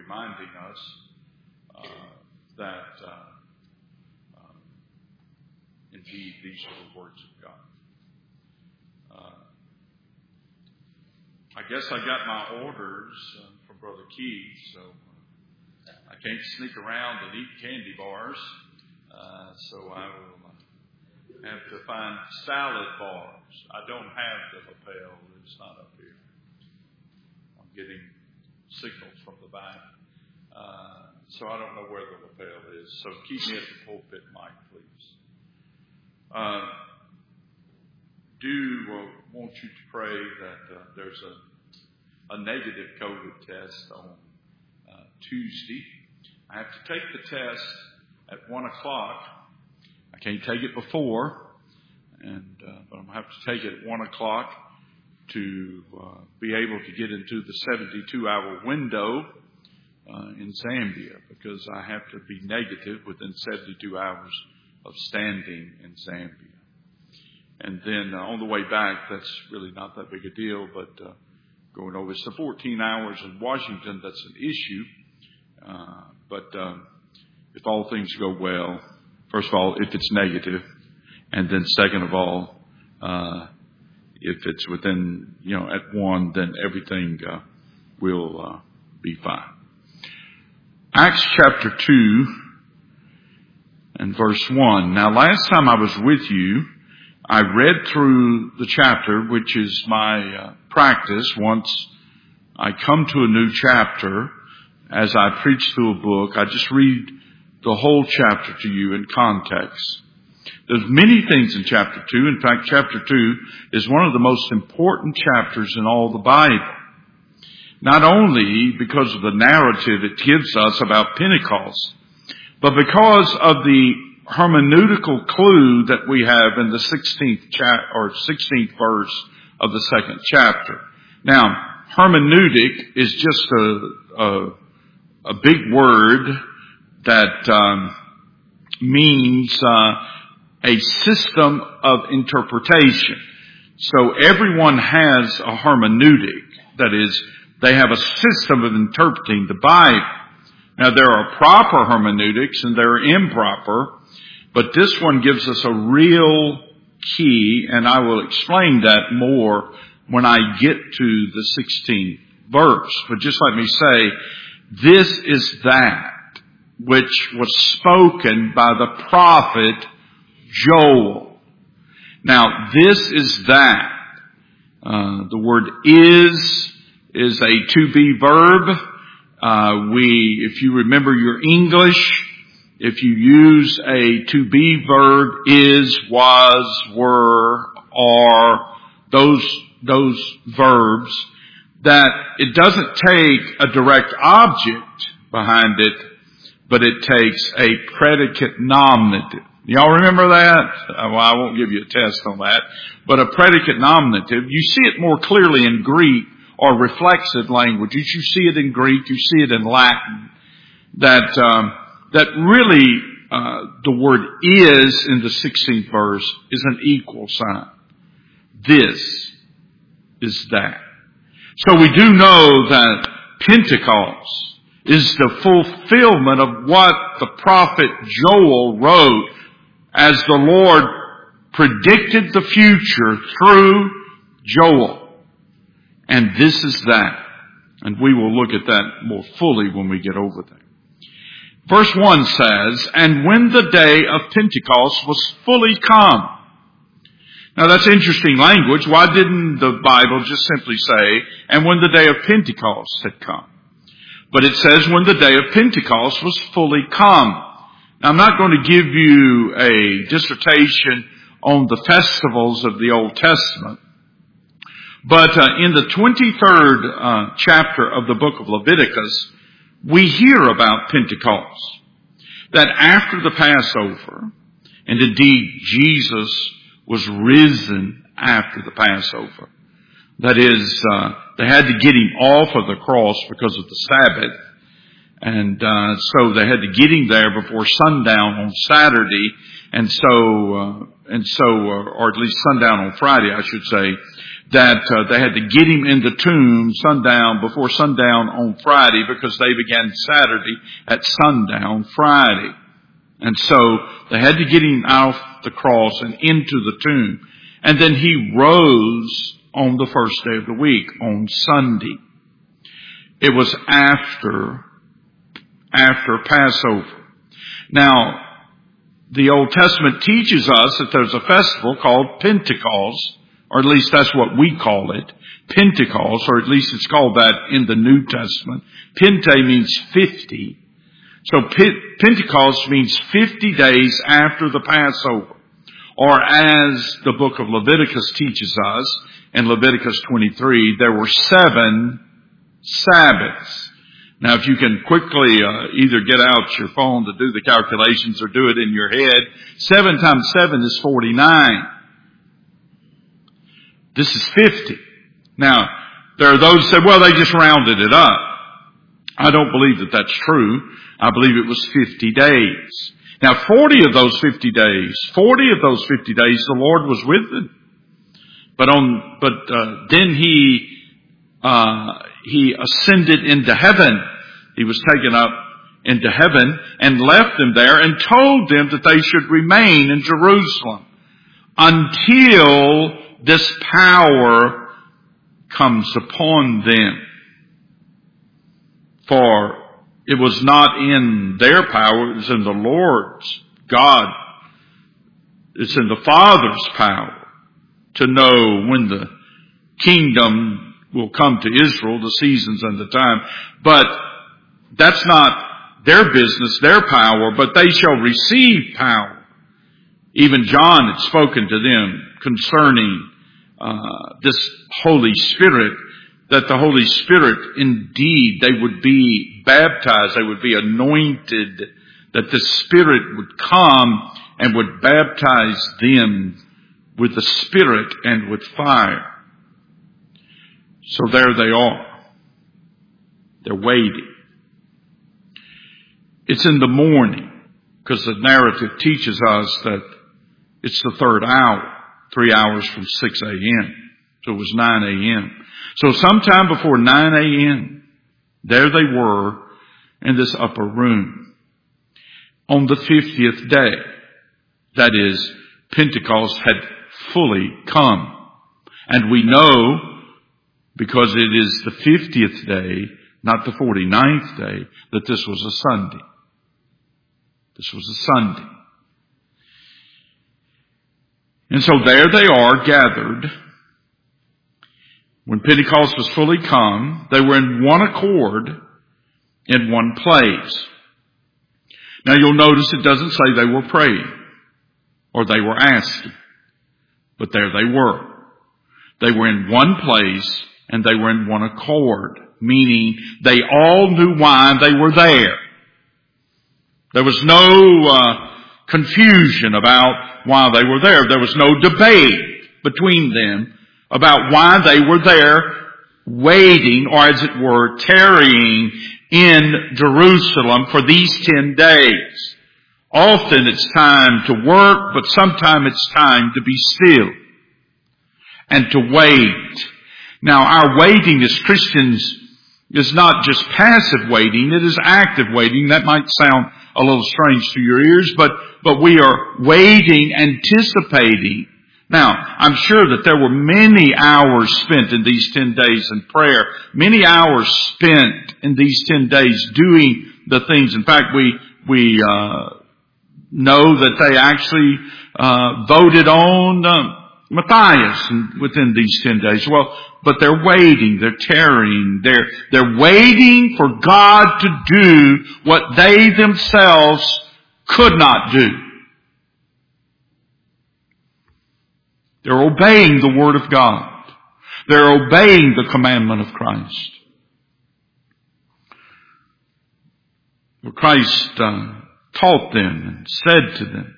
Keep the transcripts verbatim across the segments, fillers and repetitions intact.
reminding us uh, that uh, uh, indeed these are the words of God. Uh, I guess I got my orders uh, from Brother Keith, so I can't sneak around and eat candy bars. Uh, so I will have to find salad bars. I don't have the lapel. It's not up here. I'm getting signals from the back. Uh, so I don't know where the lapel is. So keep me at the pulpit mic, please. Uh, do uh, want you to pray that uh, there's a, a negative COVID test on uh, Tuesday. I have to take the test at one o'clock. I can't take it before, and uh, but I'm going to have to take it at one o'clock to uh, be able to get into the seventy-two hour window uh, in Zambia, because I have to be negative within seventy-two hours of standing in Zambia. And then uh, on the way back, that's really not that big a deal, but uh, going over, it's the fourteen hours in Washington that's an issue. Uh, but uh, if all things go well, first of all, if it's negative, and then second of all, uh, if it's within, you know, at one, then everything uh, will uh, be fine. Acts chapter two and verse one. Now, last time I was with you, I read through the chapter, which is my uh, practice. Once I come to a new chapter, as I preach through a book, I just read the whole chapter to you in context. There's many things in chapter two. In fact, chapter two is one of the most important chapters in all the Bible. Not only because of the narrative it gives us about Pentecost, but because of the hermeneutical clue that we have in the sixteenth chap or sixteenth verse of the second chapter. Now, hermeneutic is just a, a, a big word that um, means uh, a system of interpretation. So everyone has a hermeneutic. That is, they have a system of interpreting the Bible. Now, there are proper hermeneutics and there are improper, but this one gives us a real key, and I will explain that more when I get to the sixteenth verse. But just let me say, this is that which was spoken by the prophet Joel. Now, this is that. Uh, the word is, is a to-be verb. Uh, we, if you remember your English, if you use a to-be verb, is, was, were, are, those, those verbs, that it doesn't take a direct object behind it, but it takes a predicate nominative. Y'all remember that? Well, I won't give you a test on that. But a predicate nominative, you see it more clearly in Greek or reflexive languages. You see it in Greek, you see it in Latin. That um, that really uh, the word is in the sixteenth verse is an equal sign. This is that. So we do know that Pentecost is the fulfillment of what the prophet Joel wrote as the Lord predicted the future through Joel. And this is that. And we will look at that more fully when we get over there. Verse one says, and when the day of Pentecost was fully come. Now that's interesting language. Why didn't the Bible just simply say, and when the day of Pentecost had come? But it says when the day of Pentecost was fully come. Now I'm not going to give you a dissertation on the festivals of the Old Testament. But uh, in the twenty-third uh, chapter of the book of Leviticus, we hear about Pentecost. That after the Passover, and indeed Jesus was risen after the Passover. That is, uh, they had to get him off of the cross because of the Sabbath. And uh, so they had to get him there before sundown on Saturday. And so, uh, and so, uh, or at least sundown on Friday, I should say. that uh, they had to get him in the tomb sundown, before sundown on Friday, because they began Saturday at sundown Friday. And so they had to get him off the cross and into the tomb. And then he rose on the first day of the week, on Sunday. It was after, after Passover. Now, the Old Testament teaches us that there's a festival called Pentecost, or at least that's what we call it, Pentecost, or at least it's called that in the New Testament. Pente means fifty. So Pentecost means fifty days after the Passover. Or as the book of Leviticus teaches us, in Leviticus twenty-three, there were seven Sabbaths. Now, if you can quickly uh, either get out your phone to do the calculations or do it in your head, seven times seven is forty-nine. This is fifty. Now, there are those who say, well, they just rounded it up. I don't believe that that's true. I believe it was fifty days. Now, forty of those fifty days, forty of those fifty days, the Lord was with them. But on, but uh, then he uh he ascended into heaven. He was taken up into heaven and left them there and told them that they should remain in Jerusalem until this power comes upon them. For it was not in their power, it was in the Lord's, God. It's in the Father's power to know when the kingdom will come to Israel, the seasons and the time. But that's not their business, their power, but they shall receive power. Even John had spoken to them concerning uh, this Holy Spirit, that the Holy Spirit, indeed, they would be baptized, they would be anointed, that the Spirit would come and would baptize them with the Spirit and with fire. So there they are. They're waiting. It's in the morning, because the narrative teaches us that it's the third hour, three hours from six a.m. So it was nine a.m. So sometime before nine a.m., there they were in this upper room. On the fiftieth day, that is, Pentecost had fully come. And we know, because it is the fiftieth day, not the forty-ninth day, that this was a Sunday. This was a Sunday. And so there they are gathered. When Pentecost was fully come, they were in one accord, in one place. Now you'll notice it doesn't say they were praying or they were asking, but there they were. They were in one place and they were in one accord, meaning they all knew why they were there. There was no uh, confusion about why they were there. There was no debate between them about why they were there waiting, or as it were, tarrying in Jerusalem for these ten days. Often it's time to work, but sometimes it's time to be still and to wait. Now, our waiting as Christians is not just passive waiting, it is active waiting. That might sound a little strange to your ears, but, but we are waiting, anticipating. Now, I'm sure that there were many hours spent in these ten days in prayer, many hours spent in these ten days doing the things. In fact, we, we, uh, know that they actually, uh, voted on, uh, Matthias within these ten days. Well, but they're waiting, they're tarrying, they're, they're waiting for God to do what they themselves could not do. They're obeying the Word of God. They're obeying the commandment of Christ. Well, Christ uh, taught them and said to them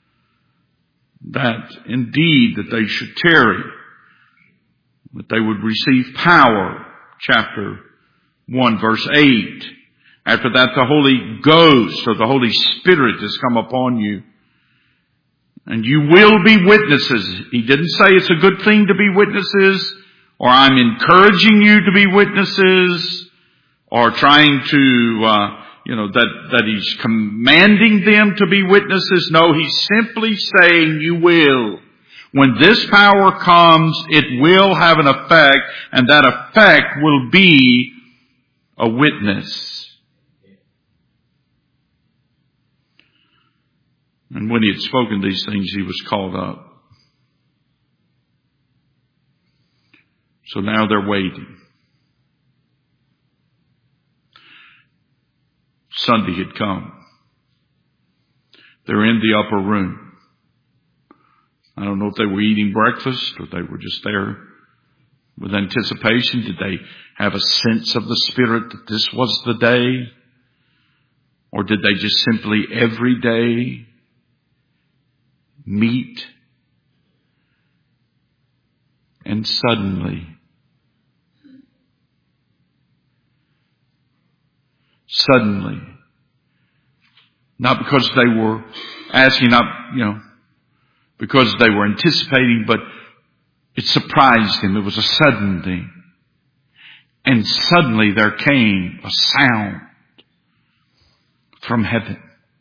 that indeed that they should tarry, that they would receive power, chapter one, verse eight. After that, the Holy Ghost or the Holy Spirit has come upon you. And you will be witnesses. He didn't say it's a good thing to be witnesses. or I'm encouraging you to be witnesses, or trying to, uh, you know, that, that he's commanding them to be witnesses. No, he's simply saying you will. When this power comes, it will have an effect, and that effect will be a witness. And when he had spoken these things, he was called up. So now they're waiting. Sunday had come. They're in the upper room. I don't know if they were eating breakfast or they were just there with anticipation. Did they have a sense of the Spirit that this was the day? Or did they just simply every day meet and suddenly, suddenly, not because they were asking, not, you know, because they were anticipating, but it surprised him. It was a sudden thing. And suddenly there came a sound from heaven,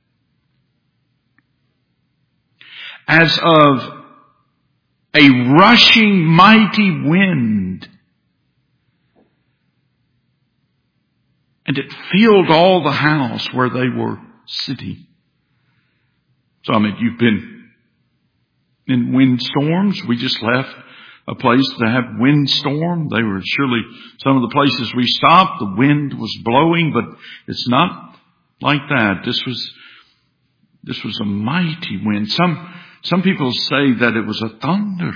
as of a rushing mighty wind. And it filled all the house where they were sitting. So, I mean, you've been in windstorms. We just left a place to have windstorm. They were surely some of the places we stopped. The wind was blowing, but it's not like that. This was, this was a mighty wind. Some, some people say that it was a thunder.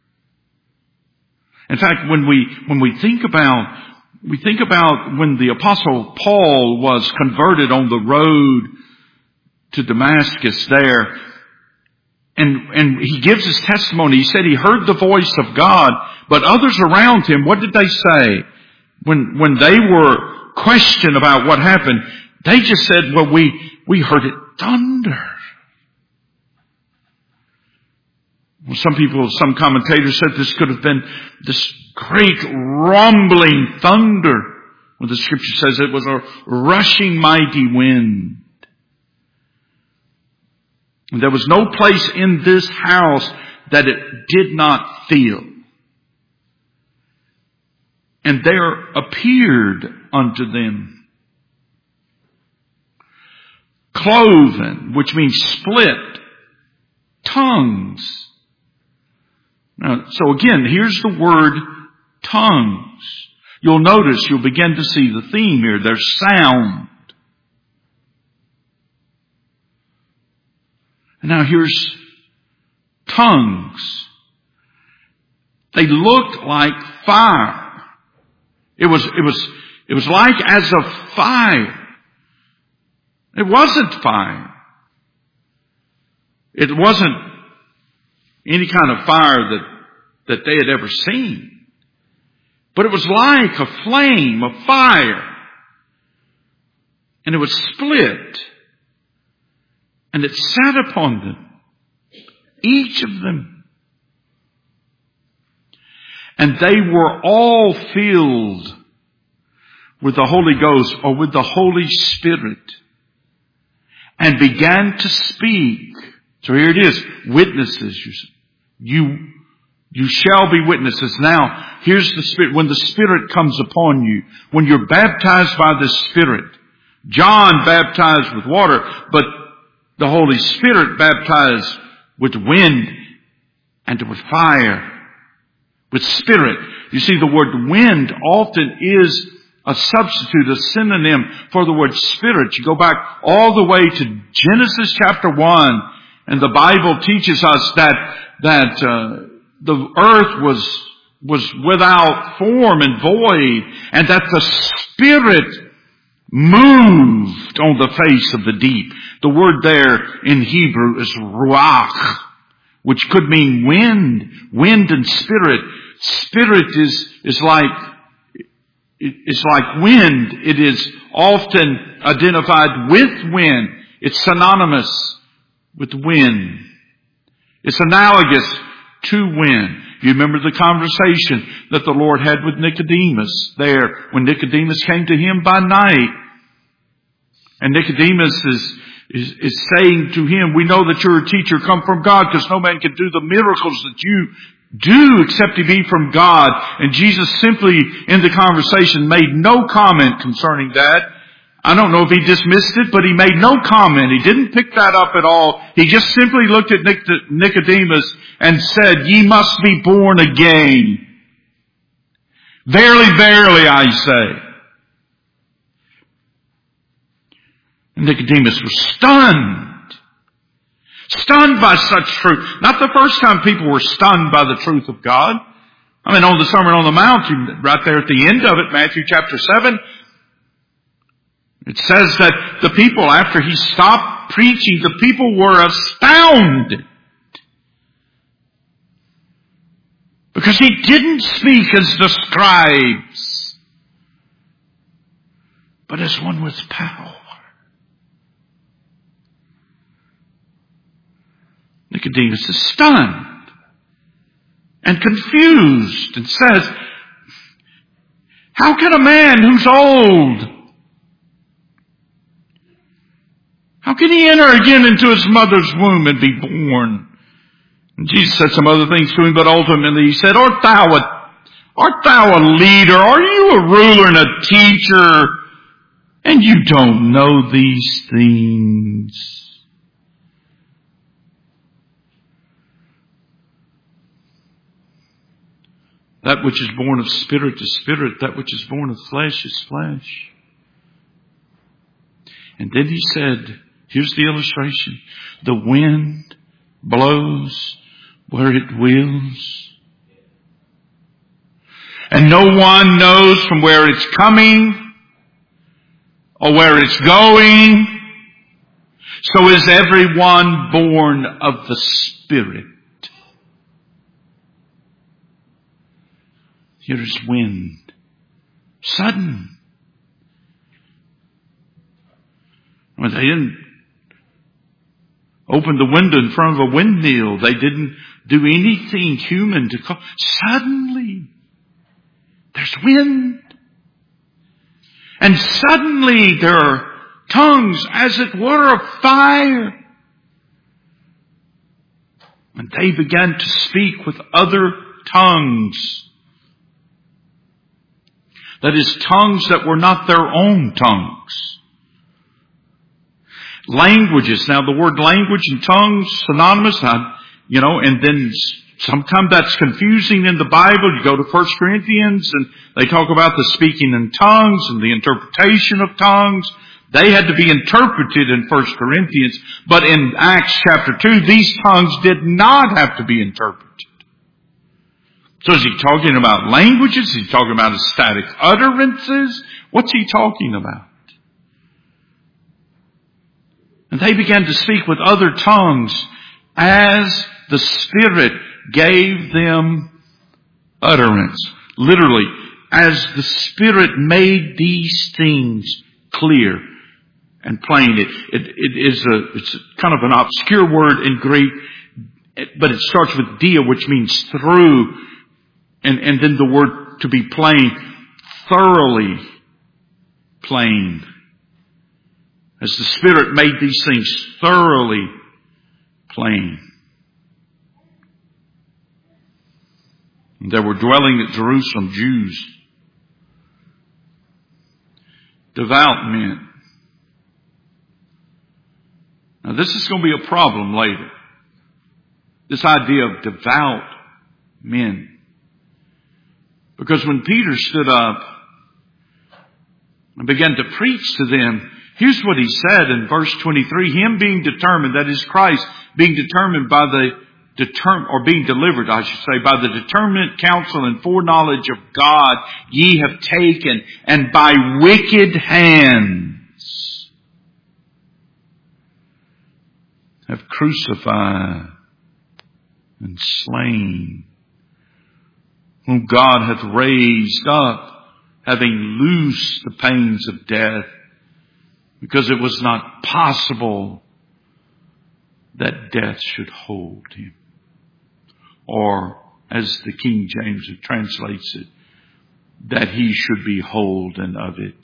In fact, when we, when we think about, we think about when the Apostle Paul was converted on the road to Damascus there, And, and he gives his testimony. He said he heard the voice of God, but others around him, what did they say? When, when they were questioned about what happened, they just said, well, we, we heard it thunder. Well, some people, some commentators said this could have been this great rumbling thunder, when the scripture says it was a rushing mighty wind. There was no place in this house that it did not fill. And there appeared unto them cloven, which means split, tongues. Now, so again, here's the word tongues. You'll notice, you'll begin to see the theme here. There's sound. And now here's tongues. They looked like fire. It was, it was, it was like as of fire. It wasn't fire. It wasn't any kind of fire that, that they had ever seen. But it was like a flame of fire. And it was split. And it sat upon them, each of them. And they were all filled with the Holy Ghost, or with the Holy Spirit, and began to speak. So here it is, witnesses. You, you shall be witnesses. Now, here's the Spirit. When the Spirit comes upon you, when you're baptized by the Spirit, John baptized with water, but the Holy Spirit baptized with wind and with fire, with spirit. You see, the word wind often is a substitute, a synonym for the word spirit. You go back all the way to Genesis chapter one, and the Bible teaches us that that uh, the earth was was without form and void, and that the Spirit moved on the face of the deep. The word there in Hebrew is ruach, which could mean wind, wind and spirit. Spirit is, is like, it's like wind. It is often identified with wind. It's synonymous with wind. It's analogous to wind. You remember the conversation that the Lord had with Nicodemus there when Nicodemus came to him by night. And Nicodemus is, is, is saying to him, we know that you're a teacher come from God, because no man can do the miracles that you do except he be from God. And Jesus simply in the conversation made no comment concerning that. I don't know if he dismissed it, but he made no comment. He didn't pick that up at all. He just simply looked at Nicodemus and said, ye must be born again. Verily, verily, I say. And Nicodemus was stunned. Stunned by such truth. Not the first time people were stunned by the truth of God. I mean, on the Sermon on the Mount, right there at the end of it, Matthew chapter seven, it says that the people, after he stopped preaching, the people were astounded. Because he didn't speak as the scribes, but as one with power. Nicodemus is stunned and confused and says, how can a man who's old, how can he enter again into his mother's womb and be born? And Jesus said some other things to him, but ultimately he said, art thou a, art thou a leader? Are you a ruler and a teacher? And you don't know these things. That which is born of spirit is spirit. That which is born of flesh is flesh. And then he said, here's the illustration. The wind blows where it wills. And no one knows from where it's coming or where it's going. So is everyone born of the Spirit. Here's wind. Sudden. Well, they didn't open the window in front of a windmill. They didn't do anything human to cause. Suddenly, there's wind. And suddenly there are tongues, as it were, of fire. And they began to speak with other tongues. That is, tongues that were not their own tongues. Languages. Now, the word language and tongues, synonymous, I, you know, and then sometimes that's confusing in the Bible. You go to First Corinthians and they talk about the speaking in tongues and the interpretation of tongues. They had to be interpreted in First Corinthians. But in Acts chapter two, these tongues did not have to be interpreted. So is he talking about languages? Is he talking about ecstatic utterances? What's he talking about? And they began to speak with other tongues as the Spirit gave them utterance. Literally, as the Spirit made these things clear and plain. It, it, it is a, it's a kind of an obscure word in Greek, but it starts with dia, which means through. And, and then the word to be plain, thoroughly plain. As the Spirit made these things thoroughly plain. And there were dwelling at Jerusalem Jews, devout men. Now this is going to be a problem later. This idea of devout men. Because when Peter stood up and began to preach to them, here's what he said in verse twenty-three. Him being determined, that is Christ, being determined by the determ or being delivered, I should say, by the determinate counsel and foreknowledge of God, ye have taken, and by wicked hands have crucified and slain, whom God hath raised up, having loosed the pains of death, because it was not possible that death should hold him, or as the King James translates it, that he should be holden of it.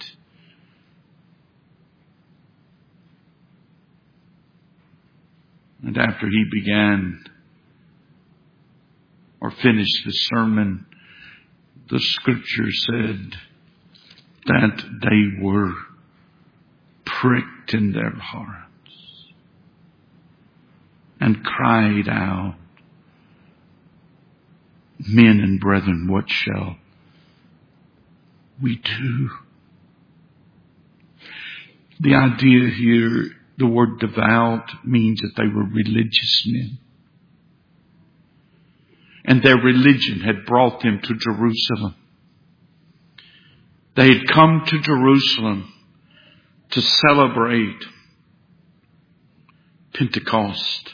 And after he began or finished the sermon, the Scripture said that they were pricked in their hearts and cried out, "Men and brethren, what shall we do?" The idea here, the word devout, means that they were religious men. And their religion had brought them to Jerusalem. They had come to Jerusalem to celebrate Pentecost.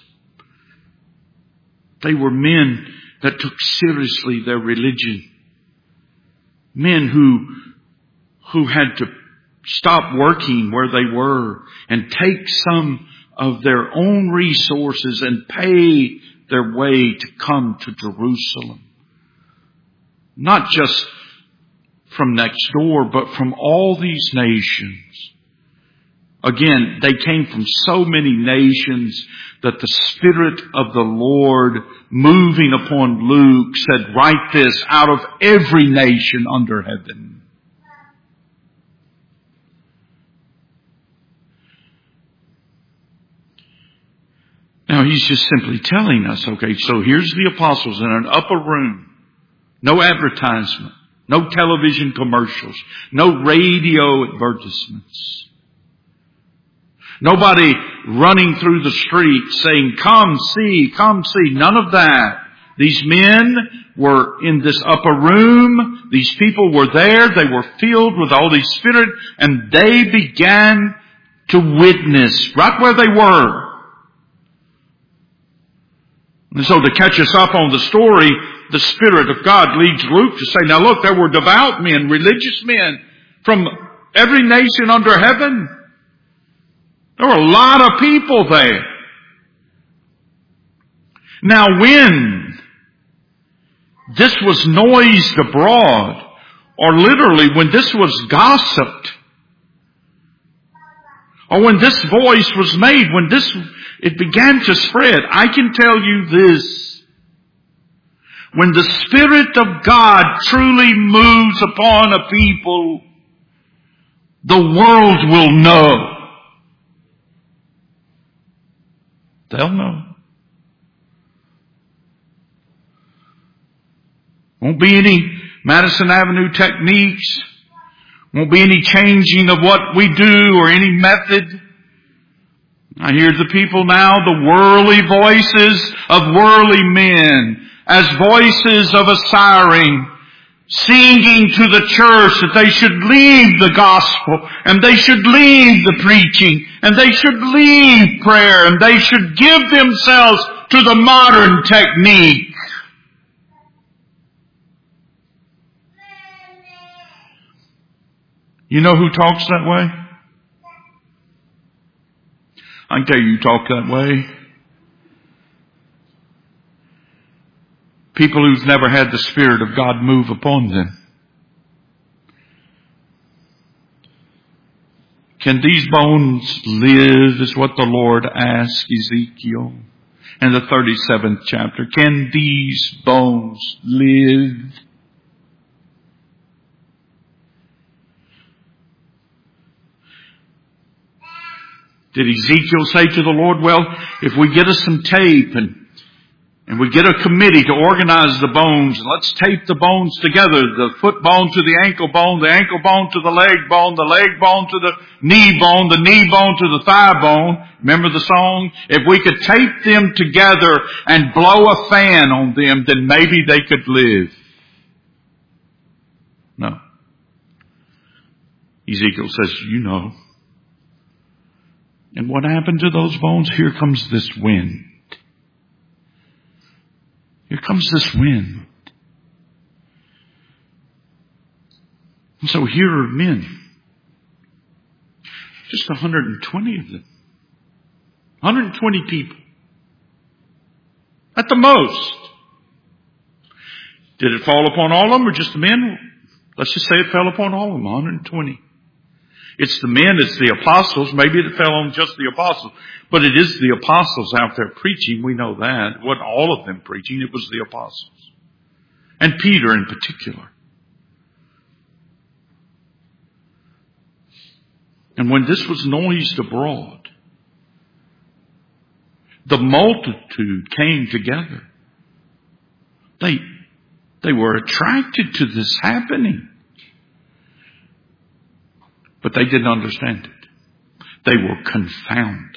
They were men that took seriously their religion. Men who, who had to stop working where they were and take some of their own resources and pay their way to come to Jerusalem. Not just from next door, but from all these nations. Again, they came from so many nations that the Spirit of the Lord moving upon Luke said, "Write this, out of every nation under heaven." Now he's just simply telling us, okay, so here's the apostles in an upper room. No advertisement. No television commercials. No radio advertisements. Nobody running through the street saying, "Come see, come see." None of that. These men were in this upper room. These people were there. They were filled with the Holy Spirit, and they began to witness right where they were. And so to catch us up on the story, the Spirit of God leads Luke to say, now look, there were devout men, religious men from every nation under heaven. There were a lot of people there. Now when this was noised abroad, or literally when this was gossiped, or when this voice was made, when this, it began to spread, I can tell you this. When the Spirit of God truly moves upon a people, the world will know. They'll know. Won't be any Madison Avenue techniques. Won't be any changing of what we do or any method. I hear the people now, the worldly voices of worldly men, as voices of a siren, singing to the church that they should leave the gospel, and they should leave the preaching, and they should leave prayer, and they should give themselves to the modern technique. You know who talks that way? I can tell you who talk that way. People who've never had the Spirit of God move upon them. Can these bones live, is what the Lord asked Ezekiel in the thirty-seventh chapter. Can these bones live? Did Ezekiel say to the Lord, well, if we get us some tape and And we get a committee to organize the bones, and let's tape the bones together, the foot bone to the ankle bone, the ankle bone to the leg bone, the leg bone to the knee bone, the knee bone to the thigh bone. Remember the song? If we could tape them together and blow a fan on them, then maybe they could live. No. Ezekiel says, you know. And what happened to those bones? Here comes this wind. Here comes this wind. And so here are men. Just one hundred twenty of them. one hundred twenty people. At the most. Did it fall upon all of them or just the men? Let's just say it fell upon all of them, one hundred twenty. It's the men, it's the apostles. Maybe it fell on just the apostles. But it is the apostles out there preaching. We know that. It wasn't all of them preaching. It was the apostles. And Peter in particular. And when this was noised abroad, the multitude came together. They, they were attracted to this happening. But they didn't understand it. They were confounded.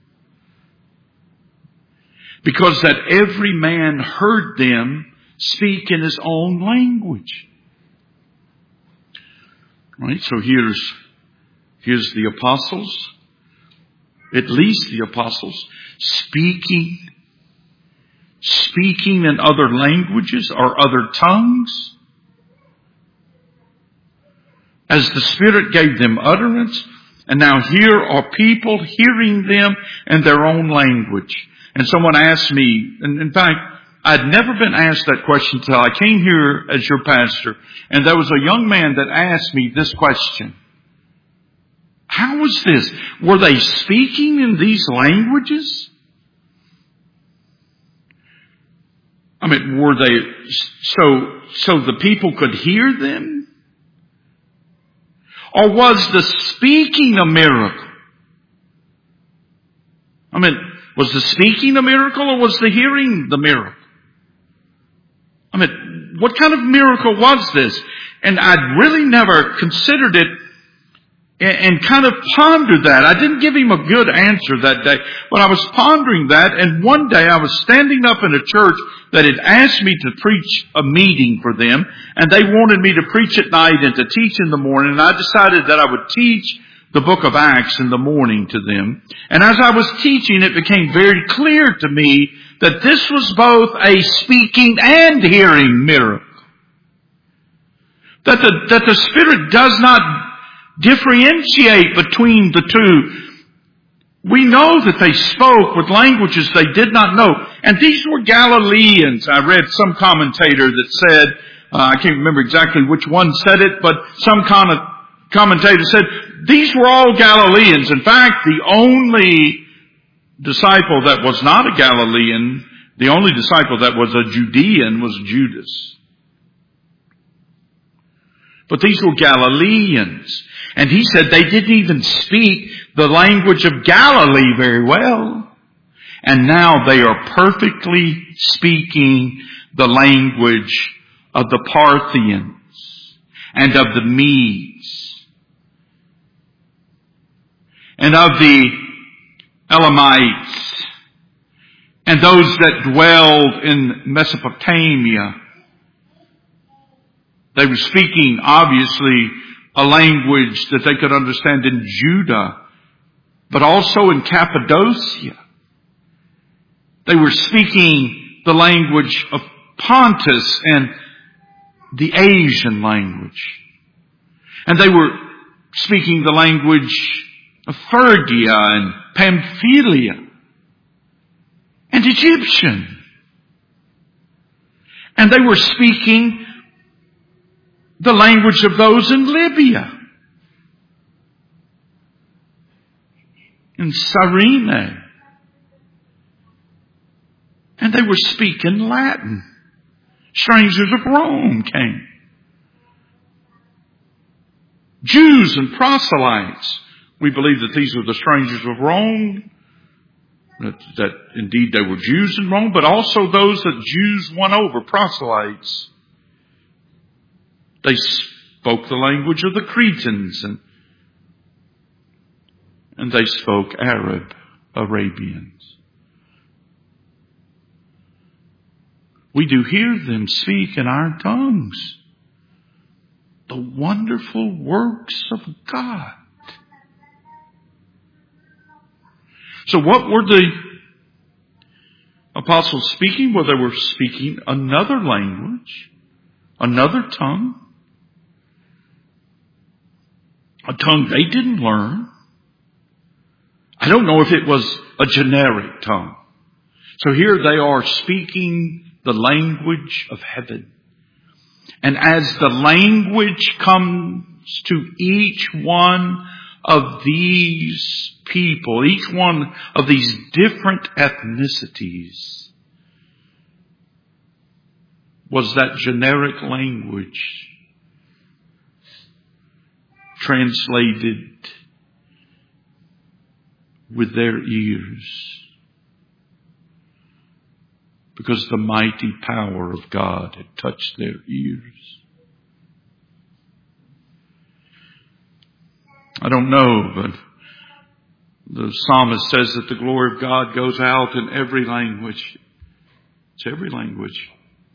Because that every man heard them speak in his own language. Right? So here's, here's the apostles, at least the apostles, speaking, speaking in other languages or other tongues. As the Spirit gave them utterance, and now here are people hearing them in their own language. And someone asked me, and in fact, I'd never been asked that question until I came here as your pastor, and there was a young man that asked me this question. How was this? Were they speaking in these languages? I mean, were they, so, so the people could hear them? Or was the speaking a miracle? I mean, was the speaking a miracle or was the hearing the miracle? I mean, what kind of miracle was this? And I'd really never considered it and kind of pondered that. I didn't give him a good answer that day, but I was pondering that, and one day I was standing up in a church that had asked me to preach a meeting for them, and they wanted me to preach at night and to teach in the morning, and I decided that I would teach the book of Acts in the morning to them. And as I was teaching, it became very clear to me that this was both a speaking and hearing miracle. That the, that the Spirit does not differentiate between the two. We know that they spoke with languages they did not know. And these were Galileans. I read some commentator that said, uh, I can't remember exactly which one said it, but some kind of commentator said, these were all Galileans. In fact, the only disciple that was not a Galilean, the only disciple that was a Judean was Judas. But these were Galileans. And he said they didn't even speak the language of Galilee very well. And now they are perfectly speaking the language of the Parthians and of the Medes and of the Elamites and those that dwelled in Mesopotamia. They were speaking, obviously, a language that they could understand in Judah, but also in Cappadocia. They were speaking the language of Pontus and the Asian language. And they were speaking the language of Phrygia and Pamphylia and Egyptian. And they were speaking the language of those in Libya, in Cyrene. And they were speaking Latin. Strangers of Rome came. Jews and proselytes. We believe that these were the strangers of Rome, that, that indeed they were Jews in Rome, but also those that Jews won over, proselytes. They spoke the language of the Cretans, and, and they spoke Arab, Arabians. We do hear them speak in our tongues the wonderful works of God. So what were the apostles speaking? Well, they were speaking another language, another tongue. A tongue they didn't learn. I don't know if it was a generic tongue. So here they are speaking the language of heaven. And as the language comes to each one of these people, each one of these different ethnicities, was that generic language translated with their ears, because the mighty power of God had touched their ears. I don't know, but the psalmist says that the glory of God goes out in every language. It's every language.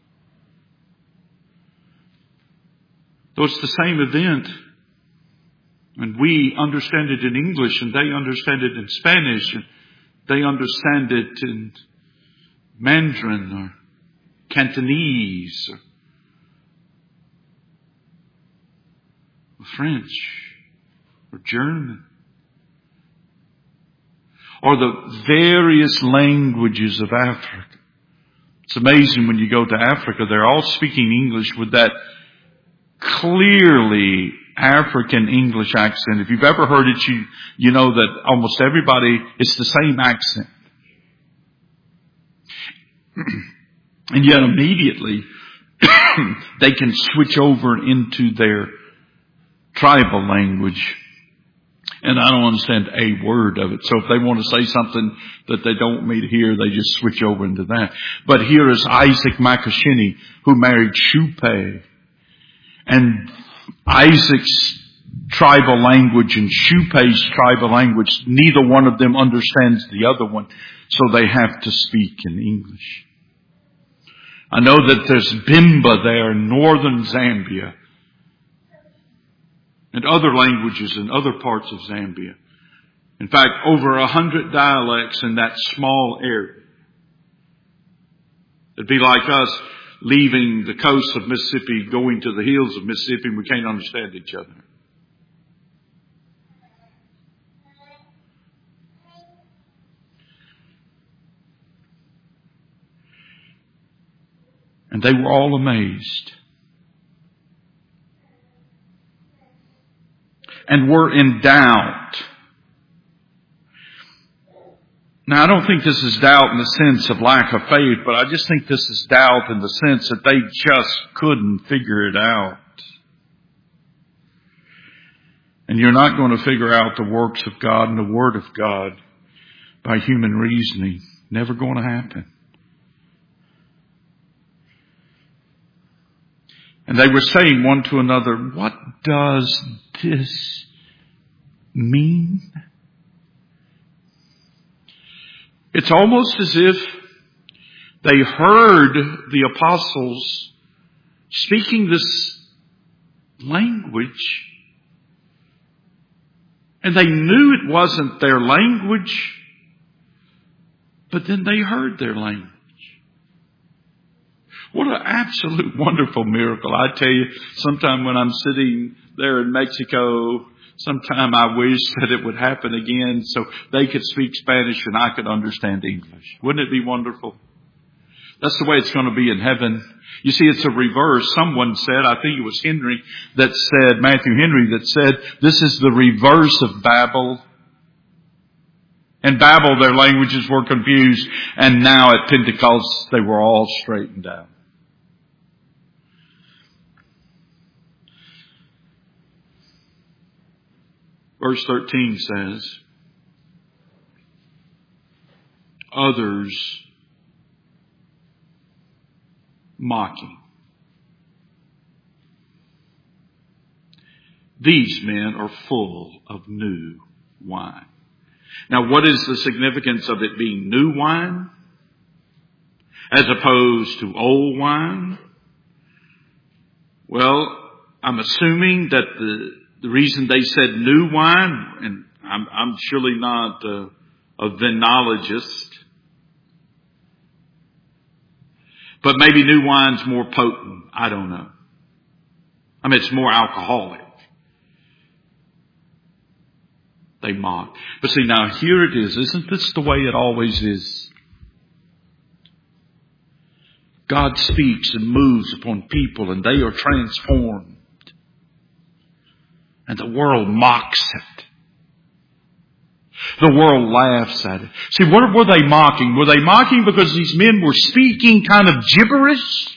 Though it's the same event, and we understand it in English, and they understand it in Spanish, and they understand it in Mandarin or Cantonese or French or German, or the various languages of Africa. It's amazing when you go to Africa, they're all speaking English with that clearly African English accent. If you've ever heard it, you, you know that almost everybody, it's the same accent. And yet immediately they can switch over into their tribal language. And I don't understand a word of it. So if they want to say something that they don't want me to hear, they just switch over into that. But here is Isaac Makashini, who married Shupe. And Isaac's tribal language and Shupe's tribal language, neither one of them understands the other one. So they have to speak in English. I know that there's Bimba there in northern Zambia, and other languages in other parts of Zambia. In fact, over a hundred dialects in that small area. It'd be like us leaving the coast of Mississippi, going to the hills of Mississippi, and we can't understand each other. And they were all amazed. And were in doubt. Now, I don't think this is doubt in the sense of lack of faith, but I just think this is doubt in the sense that they just couldn't figure it out. And you're not going to figure out the works of God and the Word of God by human reasoning. Never going to happen. And they were saying one to another, what does this mean? It's almost as if they heard the apostles speaking this language, and they knew it wasn't their language, but then they heard their language. What an absolute wonderful miracle. I tell you, sometime when I'm sitting there in Mexico, sometime I wish that it would happen again so they could speak Spanish and I could understand English. Wouldn't it be wonderful? That's the way it's going to be in heaven. You see, it's a reverse. Someone said, I think it was Henry that said, Matthew Henry that said, this is the reverse of Babel. In Babel, their languages were confused, and now at Pentecost, they were all straightened out. Verse thirteen says, others mocking. These men are full of new wine. Now, what is the significance of it being new wine as opposed to old wine? Well, I'm assuming that the The reason they said new wine, and I'm, I'm surely not a, a vinologist, but maybe new wine's more potent. I don't know. I mean, it's more alcoholic. They mock. But see, now here it is. Isn't this the way it always is? God speaks and moves upon people and they are transformed. And the world mocks it. The world laughs at it. See, what were they mocking? Were they mocking because these men were speaking kind of gibberish?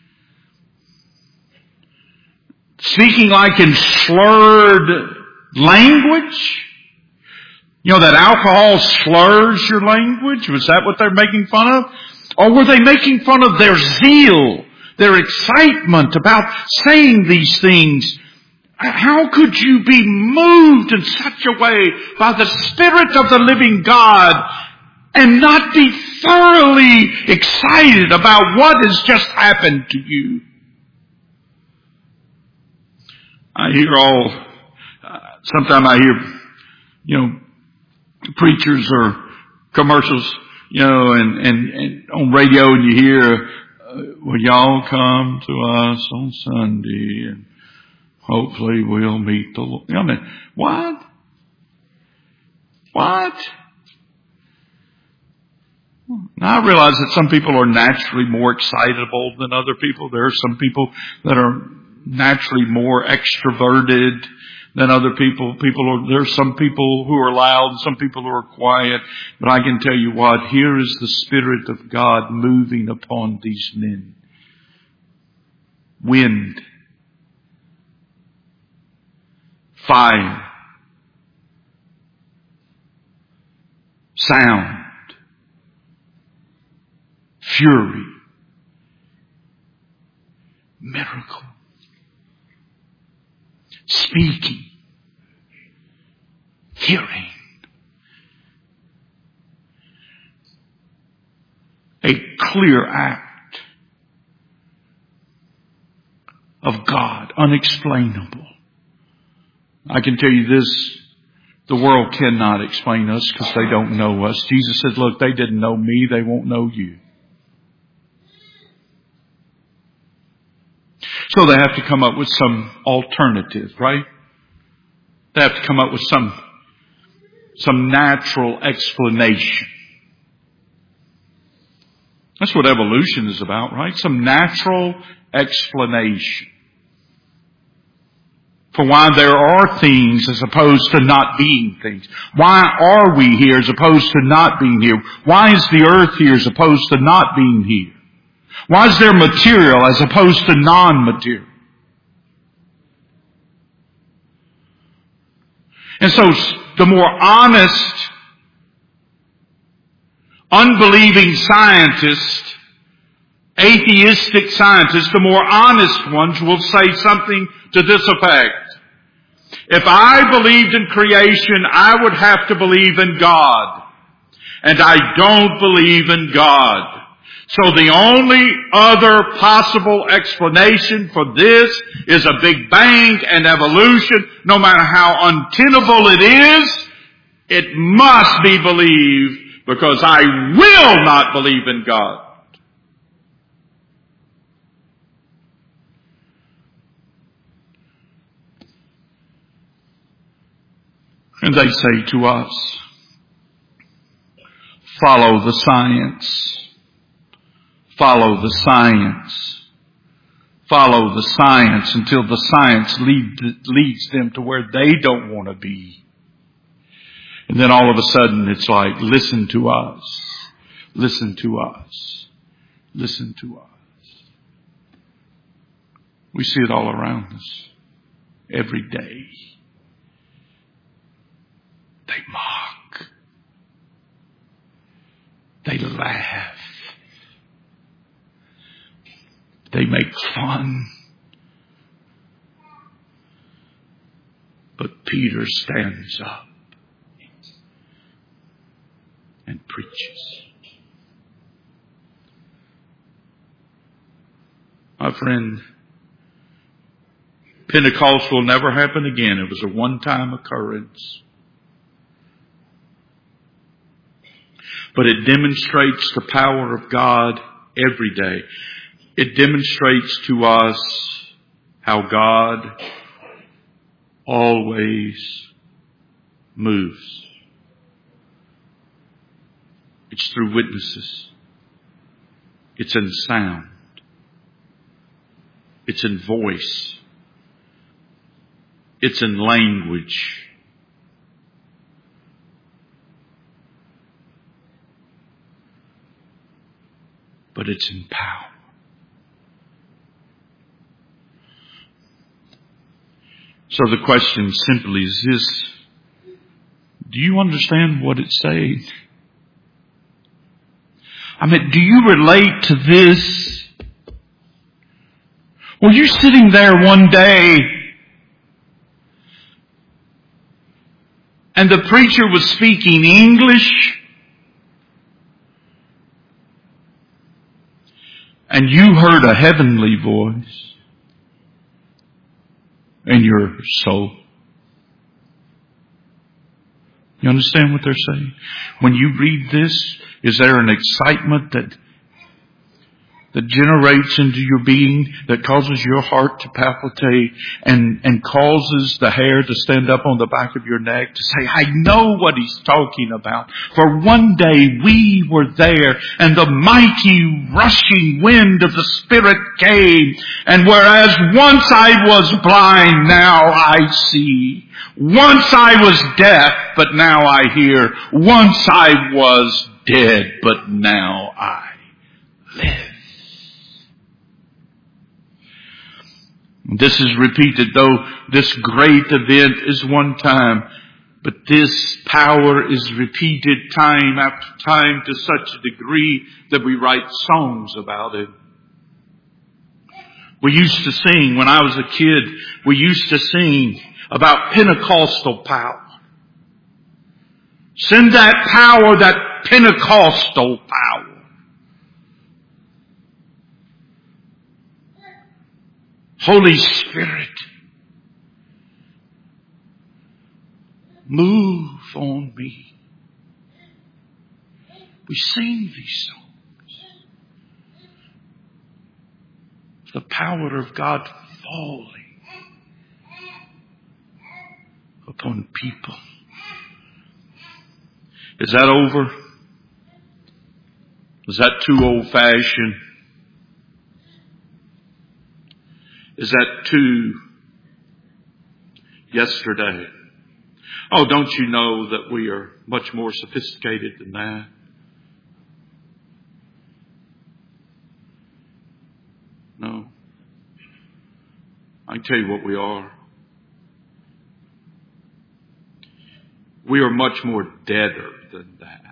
Speaking like in slurred language? You know, that alcohol slurs your language? Was that what they're making fun of? Or were they making fun of their zeal, their excitement about saying these things? How could you be moved in such a way by the Spirit of the living God and not be thoroughly excited about what has just happened to you? I hear all, uh, sometimes I hear, you know, preachers or commercials, you know, and, and, and on radio and you hear, uh, well, y'all come to us on Sunday and hopefully we'll meet the Lord. I mean, what? What? Now I realize that some people are naturally more excitable than other people. There are some people that are naturally more extroverted than other people. People are, there are some people who are loud and some people who are quiet. But I can tell you what, here is the Spirit of God moving upon these men. Wind. Fire. Sound. Fury. Miracle. Speaking. Hearing. A clear act of God, unexplainable. I can tell you this, the world cannot explain us because they don't know us. Jesus said, look, they didn't know me, they won't know you. So they have to come up with some alternative, right? They have to come up with some, some natural explanation. That's what evolution is about, right? Some natural explanation for why there are things as opposed to not being things. Why are we here as opposed to not being here? Why is the earth here as opposed to not being here? Why is there material as opposed to non-material? And so the more honest, unbelieving scientists, atheistic scientists, the more honest ones will say something to this effect. If I believed in creation, I would have to believe in God. And I don't believe in God. So the only other possible explanation for this is a Big Bang and evolution. No matter how untenable it is, it must be believed because I will not believe in God. And they say to us, follow the science. Follow the science. Follow the science until the science lead, leads them to where they don't want to be. And then all of a sudden it's like, listen to us. Listen to us. Listen to us. We see it all around us. Every day. They mock. They laugh. They make fun. But Peter stands up and preaches. My friend, Pentecost will never happen again. It was a one-time occurrence. But it demonstrates the power of God every day. It demonstrates to us how God always moves. It's through witnesses. It's in sound. It's in voice. It's in language. But it's in power. So the question simply is this: do you understand what it's saying? I mean, do you relate to this? Were you sitting there one day and the preacher was speaking English and you heard a heavenly voice in your soul? You understand what they're saying? When you read this, is there an excitement that that generates into your being, that causes your heart to palpitate and, and causes the hair to stand up on the back of your neck to say, I know what he's talking about. For one day we were there and the mighty rushing wind of the Spirit came. And whereas once I was blind, now I see. Once I was deaf, but now I hear. Once I was dead, but now I live. This is repeated, though this great event is one time, but this power is repeated time after time to such a degree that we write songs about it. We used to sing, when I was a kid, we used to sing about Pentecostal power. Send that power, that Pentecostal power. Holy Spirit, move on me. We sing these songs. The power of God falling upon people. Is that over? Is that too old-fashioned? Is that too yesterday? Oh, don't you know that we are much more sophisticated than that? No. I can tell you what we are. We are much more deader than that.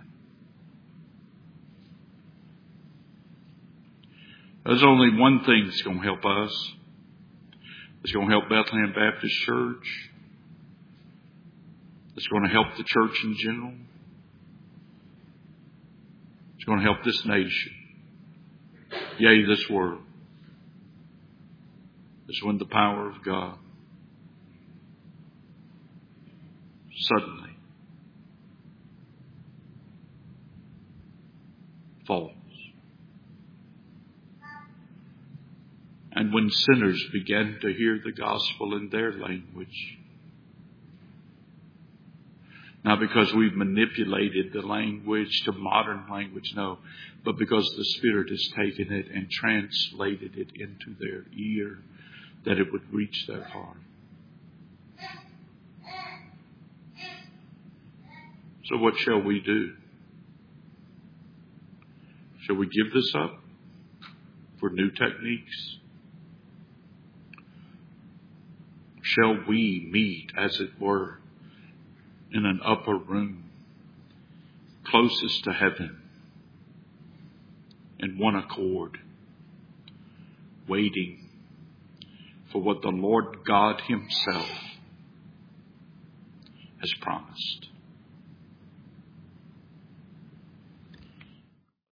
There's only one thing that's going to help us. It's going to help Bethlehem Baptist Church. It's going to help the church in general. It's going to help this nation. Yea, this world. It's when the power of God suddenly falls. And when sinners began to hear the gospel in their language, not because we've manipulated the language to modern language, no, but because the Spirit has taken it and translated it into their ear, that it would reach their heart. So what shall we do? Shall we give this up for new techniques? Shall we meet, as it were, in an upper room, closest to heaven, in one accord, waiting for what the Lord God Himself has promised?